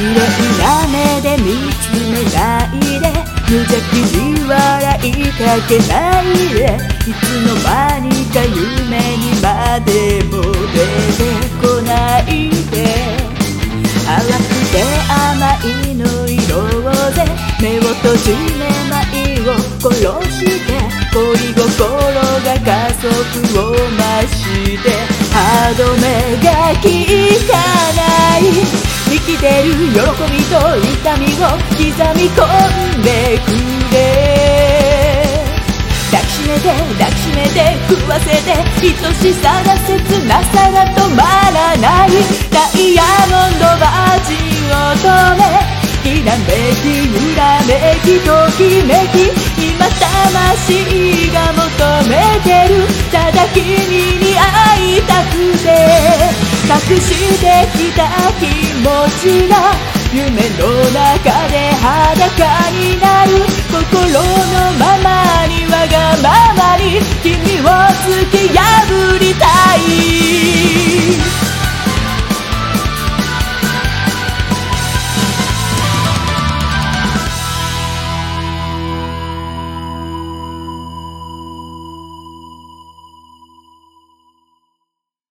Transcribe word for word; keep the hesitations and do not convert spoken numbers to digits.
麗な目で見つめないで、無邪気に笑いかけないで、いつの間にか夢にまでも出てこないで。淡くて甘いの色で目を閉じめまいを殺して、恋心が加速を増して歯止めが効かない。生きてる喜びと痛みを刻み込んでくれ。抱きしめて抱きしめて食わせて、愛しさが切なさが止まらない。ダイヤモンドバージンを止め、きらめき揺らめきときめき、今魂が求めてる。ただ君に会いたくて隠してきた気持ちが夢の中で裸になる。心のままにわがままに君を突き破りたい。